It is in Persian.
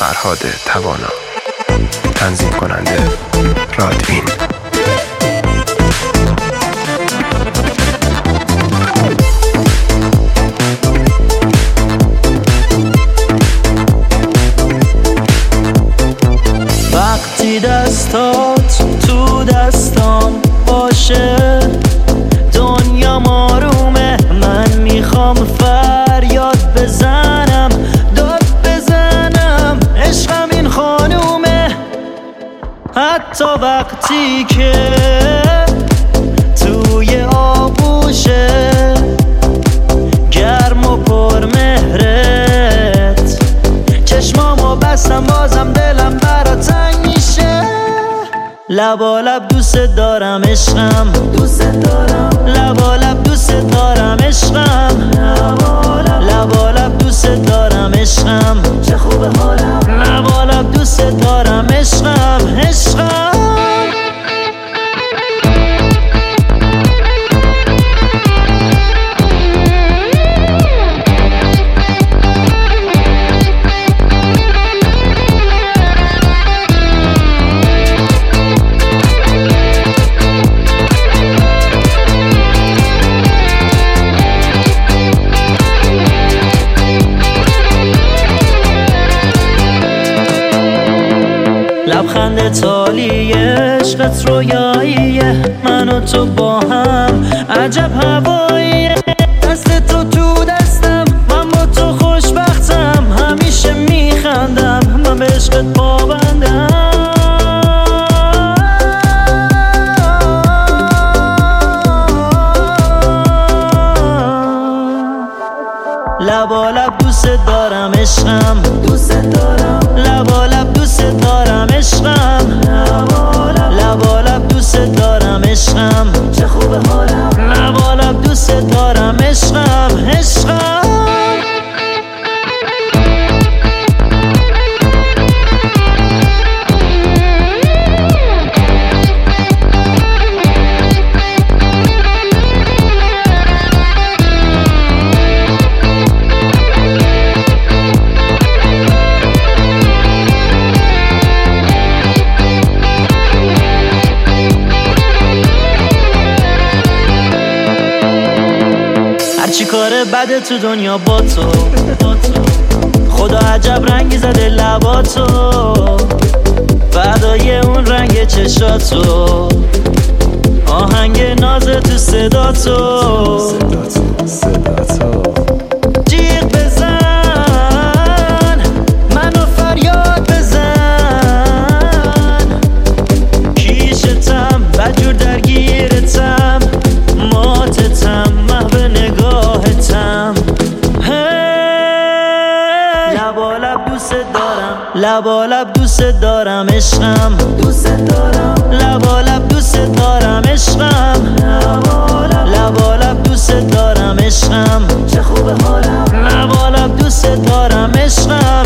فرهاد توانا. تنظیم کننده رادوین. وقتی دستات تو دستام باشه دنیا آرومه، من میخوام فریاد بزنم، داد بزنم، عشقم این خانومه. حتی وقتی که توی آغوشه گرم و پرمهرت، چشمامو بستم بازم دلم برات تنگ میشه. لبالب دوست دارم عشقم، دوست دارم لبالب دوست دارم عشقم، لبالب دوست دارم عشقم، چه خوبه حالم، لبالب دوست دارم عشقم، عشقم. لبخند تالی عشقت رویاییه، من و تو با هم عجب هواییه. دست تو دستم، من با تو خوشبختم، همیشه میخندم، من به عشقت پابندم. لبالب دوست دارم عشقم، دوست دارم لبالب دوست دارم عشقم، لبالب دوست دارم عشقم، چه خوبه حالم، لبالب دوست دارم عشقم، عشقم. چی کاره بده تو دنیا با تو، خدا عجب رنگی زده لباتو، فدای اون رنگ چشاتو، آهنگ ناز تو صداتو، جیغ بزن منو فریاد بزن، کیشتم بدجور درگیرتم، ماتتم محو نگاهتم. لبالب دوست دارم، لبالب دوست دارم عشقم، دوست دارم لبالب دوست دارم عشقم، لبالب دوست دارم عشقم، چه خوبه حالم، لبالب دوست دارم عشقم.